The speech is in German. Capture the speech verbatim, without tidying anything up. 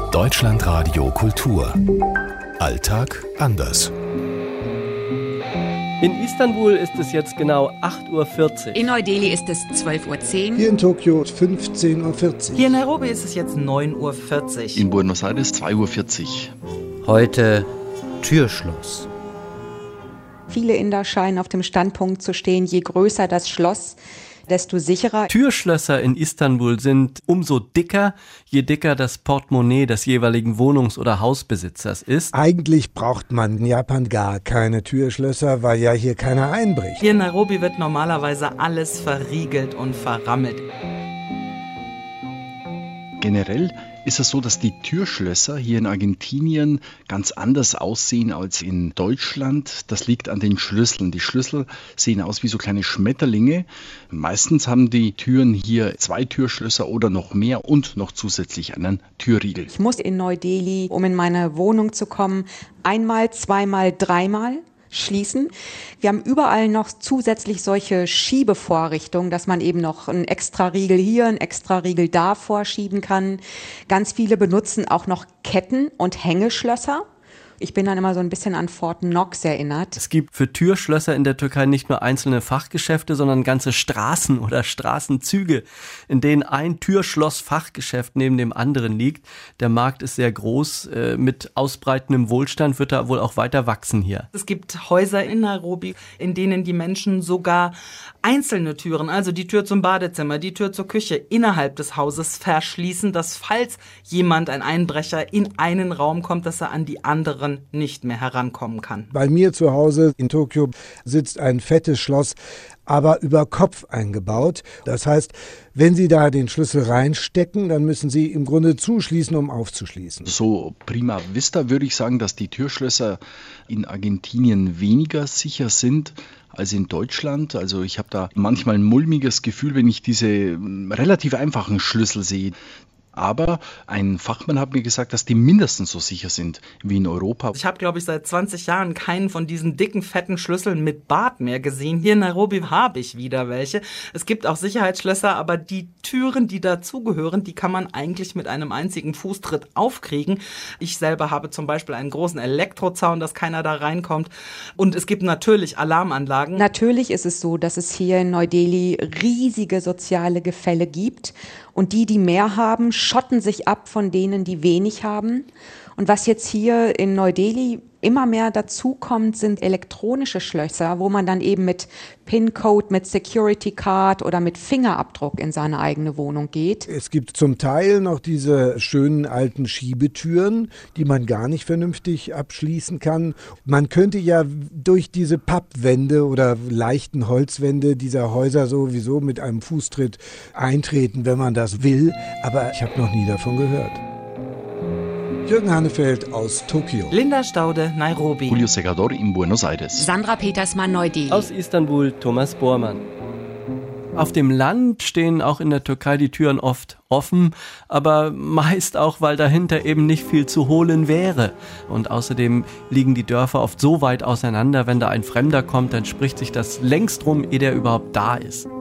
Deutschlandradio Kultur. Alltag anders. In Istanbul ist es jetzt genau acht Uhr vierzig. In Neu-Delhi ist es zwölf Uhr zehn. Hier in Tokio fünfzehn Uhr vierzig. Hier in Nairobi ist es jetzt neun Uhr vierzig. In Buenos Aires zwei Uhr vierzig. Heute Türschloss. Viele Inder scheinen auf dem Standpunkt zu stehen, je größer das Schloss, desto sicherer. Türschlösser in Istanbul sind umso dicker, je dicker das Portemonnaie des jeweiligen Wohnungs- oder Hausbesitzers ist. Eigentlich braucht man in Japan gar keine Türschlösser, weil ja hier keiner einbricht. Hier in Nairobi wird normalerweise alles verriegelt und verrammelt. Generell ist es so, dass die Türschlösser hier in Argentinien ganz anders aussehen als in Deutschland. Das liegt an den Schlüsseln. Die Schlüssel sehen aus wie so kleine Schmetterlinge. Meistens haben die Türen hier zwei Türschlösser oder noch mehr und noch zusätzlich einen Türriegel. Ich muss in Neu-Delhi, um in meine Wohnung zu kommen, einmal, zweimal, dreimal schließen. Wir haben überall noch zusätzlich solche Schiebevorrichtungen, dass man eben noch einen extra Riegel hier, einen extra Riegel da vorschieben kann. Ganz viele benutzen auch noch Ketten und Hängeschlösser. Ich bin dann immer so ein bisschen an Fort Knox erinnert. Es gibt für Türschlösser in der Türkei nicht nur einzelne Fachgeschäfte, sondern ganze Straßen oder Straßenzüge, in denen ein Türschloss-Fachgeschäft neben dem anderen liegt. Der Markt ist sehr groß. Mit ausbreitendem Wohlstand wird er wohl auch weiter wachsen hier. Es gibt Häuser in Nairobi, in denen die Menschen sogar einzelne Türen, also die Tür zum Badezimmer, die Tür zur Küche innerhalb des Hauses verschließen, dass falls jemand, ein Einbrecher, in einen Raum kommt, dass er an die anderen nicht mehr herankommen kann. Bei mir zu Hause in Tokio sitzt ein fettes Schloss, aber über Kopf eingebaut. Das heißt, wenn Sie da den Schlüssel reinstecken, dann müssen Sie im Grunde zuschließen, um aufzuschließen. So prima vista würde ich sagen, dass die Türschlösser in Argentinien weniger sicher sind als in Deutschland. Also ich habe da manchmal ein mulmiges Gefühl, wenn ich diese relativ einfachen Schlüssel sehe. Aber ein Fachmann hat mir gesagt, dass die mindestens so sicher sind wie in Europa. Ich habe, glaube ich, seit zwanzig Jahren keinen von diesen dicken, fetten Schlüsseln mit Bart mehr gesehen. Hier in Nairobi habe ich wieder welche. Es gibt auch Sicherheitsschlösser, aber die Türen, die dazugehören, die kann man eigentlich mit einem einzigen Fußtritt aufkriegen. Ich selber habe zum Beispiel einen großen Elektrozaun, dass keiner da reinkommt. Und es gibt natürlich Alarmanlagen. Natürlich ist es so, dass es hier in Neu-Delhi riesige soziale Gefälle gibt. Und die, die mehr haben, schotten sich ab von denen, die wenig haben. Und was jetzt hier in Neu-Delhi immer mehr dazukommt, sind elektronische Schlösser, wo man dann eben mit PIN-Code, mit Security Card oder mit Fingerabdruck in seine eigene Wohnung geht. Es gibt zum Teil noch diese schönen alten Schiebetüren, die man gar nicht vernünftig abschließen kann. Man könnte ja durch diese Pappwände oder leichten Holzwände dieser Häuser sowieso mit einem Fußtritt eintreten, wenn man das will. Aber ich habe noch nie davon gehört. Jürgen Hannefeld aus Tokio. Linda Staude, Nairobi. Julio Segador in Buenos Aires. Sandra Petersmann, Neu-Delhi. Aus Istanbul, Thomas Bormann. Auf dem Land stehen auch in der Türkei die Türen oft offen, aber meist auch, weil dahinter eben nicht viel zu holen wäre. Und außerdem liegen die Dörfer oft so weit auseinander, wenn da ein Fremder kommt, dann spricht sich das längst rum, ehe der überhaupt da ist.